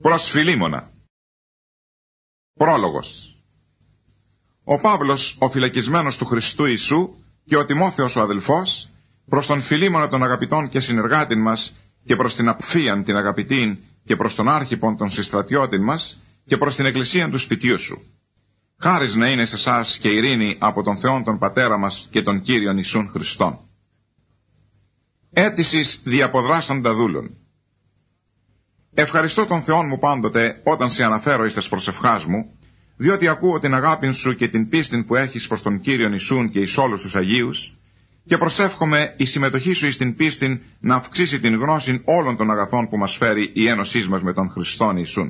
Προς Φιλίμωνα. Πρόλογος. Ο Παύλος, ο φυλακισμένος του Χριστού Ιησού, και ο Τιμόθεος ο αδελφός, προς τον Φιλίμωνα των αγαπητών και συνεργάτην μας, και προς την Απφίαν την αγαπητήν, και προς τον Άρχιπον των συστρατιώτην μας, και προς την Εκκλησίαν του σπιτιού σου. Χάρις να είναι σε εσάς και ειρήνη από τον Θεόν τον Πατέρα μας και τον Κύριον Ιησούν Χριστόν. Αίτησης διαποδράσαντα δούλων. Ευχαριστώ τον Θεόν μου πάντοτε όταν σε αναφέρω εις τας προσευχάς μου, διότι ακούω την αγάπην σου και την πίστην που έχεις προς τον Κύριον Ιησούν και εις όλους τους Αγίους, και προσεύχομαι η συμμετοχή σου εις την πίστην να αυξήσει την γνώση όλων των αγαθών που μας φέρει η ένωσής μας με τον Χριστόν Ιησούν.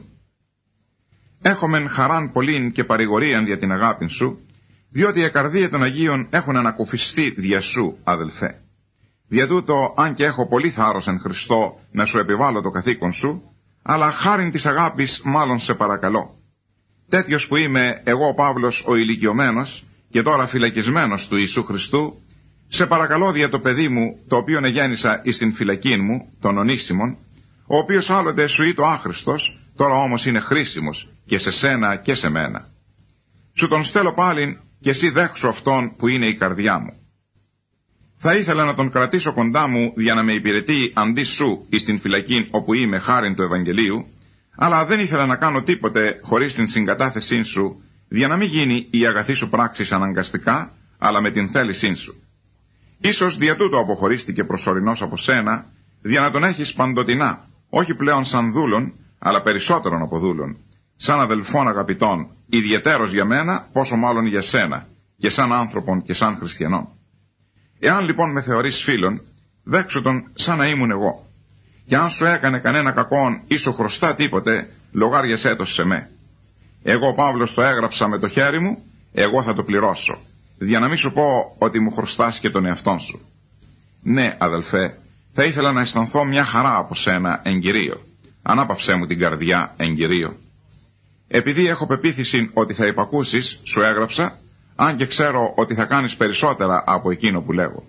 Έχομεν χαράν πολλήν και παρηγορίαν δια την αγάπην σου, διότι η καρδία των Αγίων έχουν ανακουφιστεί δια σου, αδελφέ. Δια τούτο, αν και έχω πολύ θάρρος εν Χριστώ να σου επιβάλλω το καθήκον σου, αλλά χάριν της αγάπης μάλλον σε παρακαλώ. Τέτοιος που είμαι εγώ ο Παύλος ο ηλικιωμένος και τώρα φυλακισμένος του Ιησού Χριστού, σε παρακαλώ δια το παιδί μου, το οποίον εγέννησα εις την φυλακήν μου, τον Ονίσιμον, ο οποίος άλλοτε σου είτο άχρηστος, τώρα όμως είναι χρήσιμος και σε σένα και σε μένα. Σου τον στέλνω πάλιν και εσύ δέχσου αυτόν που είναι η καρδιά μου. Θα ήθελα να τον κρατήσω κοντά μου για να με υπηρετεί αντί σου εις την φυλακήν όπου είμαι χάριν του Ευαγγελίου, αλλά δεν ήθελα να κάνω τίποτε χωρίς την συγκατάθεσή σου, για να μην γίνει η αγαθή σου πράξης αναγκαστικά, αλλά με την θέλησή σου. Ίσως δια τούτο αποχωρίστηκε προσωρινός από σένα, για να τον έχεις παντοτινά, όχι πλέον σαν δούλον, αλλά περισσότερον από δούλον, σαν αδελφών αγαπητών, ιδιαιτέρως για μένα, πόσο μάλλον για σένα, και σαν άνθρωπον και σαν χριστιανών. Εάν λοιπόν με θεωρείς φίλον, δέξου τον σαν να ήμουν εγώ. Και αν σου έκανε κανένα κακόν ή σου χρωστά τίποτε, λογάριασέ το σε με. Εγώ ο Παύλος το έγραψα με το χέρι μου, εγώ θα το πληρώσω, για να μην σου πω ότι μου χρωστάς και τον εαυτόν σου. Ναι, αδελφέ, θα ήθελα να αισθανθώ μια χαρά από σένα εν Κυρίω. Ανάπαυσέ μου την καρδιά εν Κυρίω. Επειδή έχω πεποίθηση ότι θα υπακούσεις, σου έγραψα, αν και ξέρω ότι θα κάνεις περισσότερα από εκείνο που λέγω.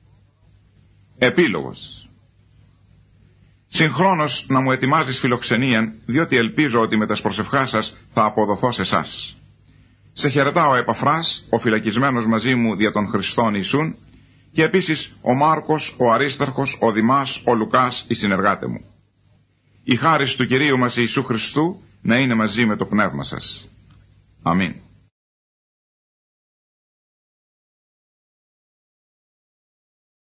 Επίλογος. Συγχρόνως να μου ετοιμάζεις φιλοξενίαν, διότι ελπίζω ότι με τας προσευχάς σας θα αποδοθώ σε εσάς. Σε χαιρετάω ο Επαφράς, ο φυλακισμένος μαζί μου δια των Χριστών Ιησούν, και επίσης ο Μάρκος, ο Αρίσταρχος, ο Δημάς, ο Λουκάς, οι συνεργάτε μου. Η χάρις του Κυρίου μας Ιησού Χριστού να είναι μαζί με το πνεύμα σας. Αμήν.